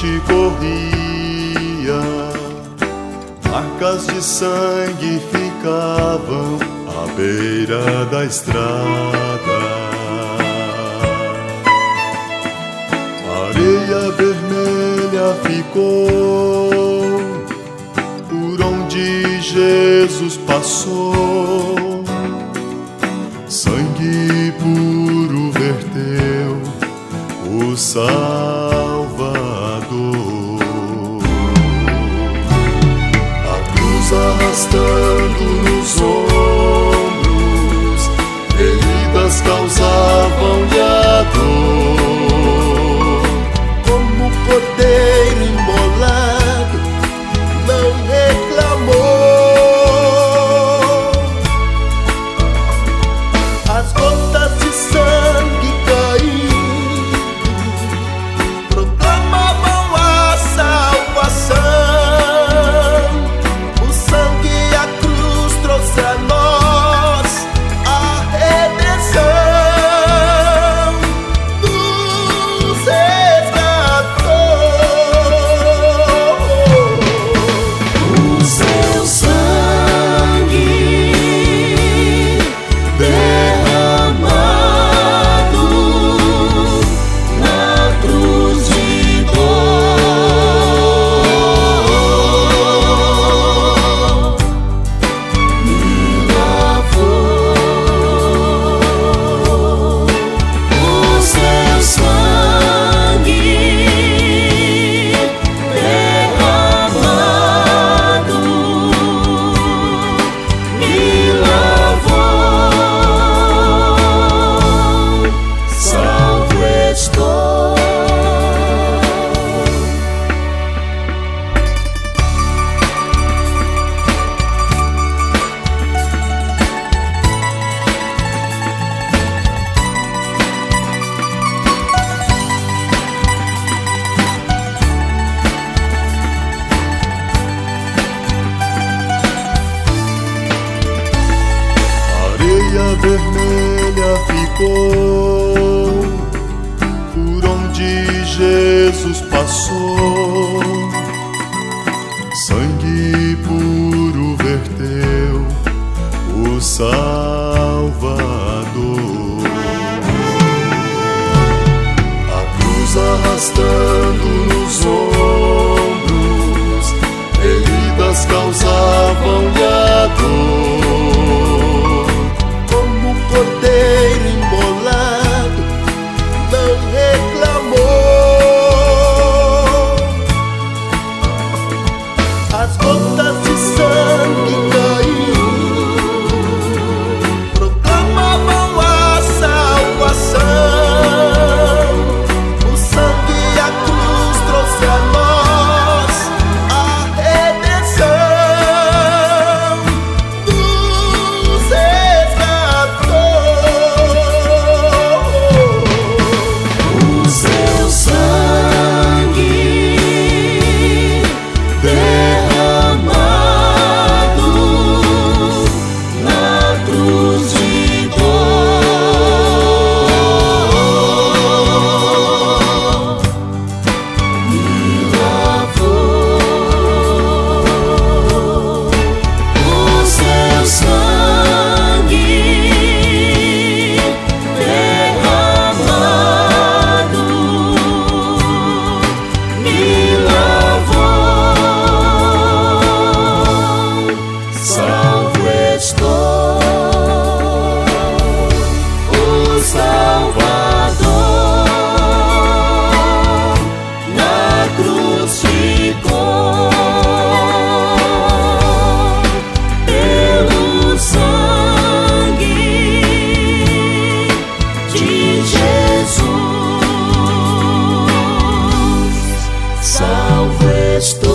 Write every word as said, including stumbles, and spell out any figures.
morte corria, marcas de sangue ficavam à beira da estrada. Areia vermelha ficou por onde Jesus passou, sangue puro verteu o Salvador. A cruz arrastando nos ombros, feridas causavam-lhe a dor. Como cordeiro imolado, não reclamou. As gotas de sangue caindo proclamavam a salvação. O sangue e a cruz trouxe a nós a redenção. Nos resgatou. O seu sangue derramado na cruz de dor me lavou. O seu sangue derramado me lavou. Salvo estou. Areia vermelha ficou por onde Jesus passou, sangue puro verteu o Salvador. A cruz arrastando nos ombros, feridas causavam-lhe a dor. Como cordeiro imolado, não reclamou. As gotas de sangue caindo proclamavam a salvação. O sangue e a cruz trouxe a nós a redenção. Nos resgatou. O seu sangue derramado na cruz de dor me lavou. O seu sangue derramado me lavou. Salvo estou. O Salvador na cruz ficou pelo sangue de Jesus. Salvo estou.